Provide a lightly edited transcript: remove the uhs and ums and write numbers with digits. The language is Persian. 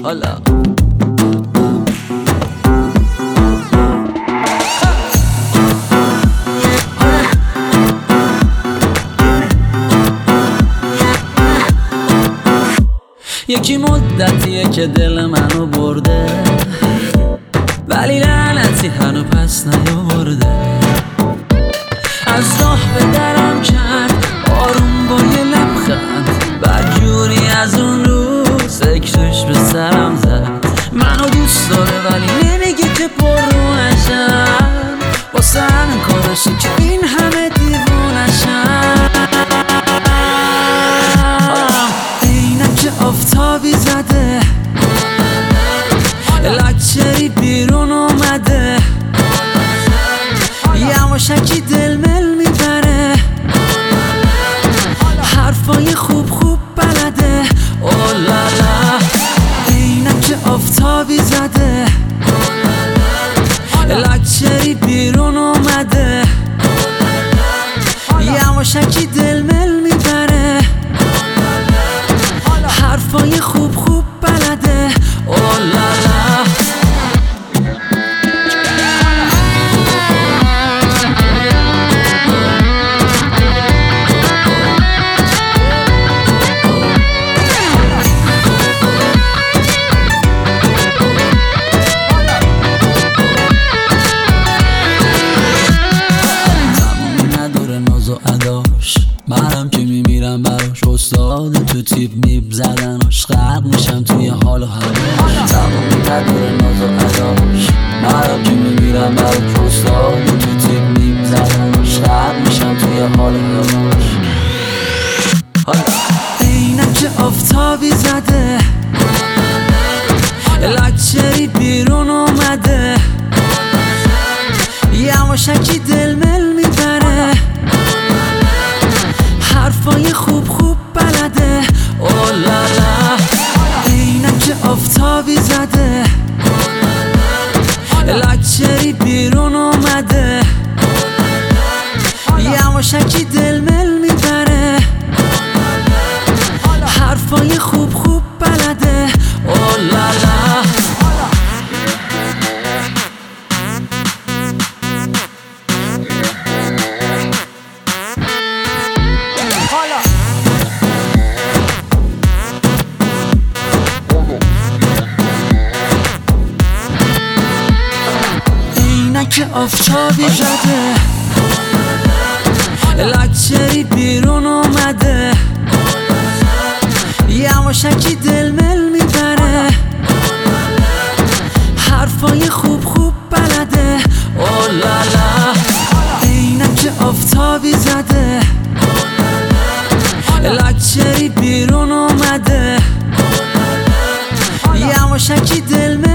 حالا یکی مدتیه که دل منو برده، ولی لعنتی هنو پس نیاورده. از راه به درم کرد آروم با یه لبخند، بدجوری از اون روز سکشش به سرم زد. منو دوست داره ولی نمیگه که پر نشم، واسه همین کارشه که این همه دیوونشم. اینک آفتابی زده، لکچری بیرون اومده، یواشکی دل مل میبره، حرفای خوب خوب بلده. اولالا اینک آفتابی زده، لکچری بیرون اومده، یواشکی دل مل میبره، حرفای خوب خوب بلده. اولالا منم که میمیرم براش، استاد تو تیپ میب زدناش، غرق میشم توی حال و هواش. تمام نداره ناز و اداش، منم که میمیرم براش، استاد تو تیپ میب زدناش، غرق میشم توی حال و هواش. اینک آفتابی زده، لکچری بیرون اومده، یواشکی دل مل میبره، حرفای خوب خوب بلده. اولالا اینک آفتابی زده، لکچری بیرون اومده، یواشکی دل مل میبره، حرفای خوب خوب بلده. اولالا که آفتابی زده، لکچری بیرون اومده، یواشکی دل مل میبره، حرفای خوب خوب بلده. اولالا اینک آفتابی زده، لکچری بیرون اومده، یواشکی دل مل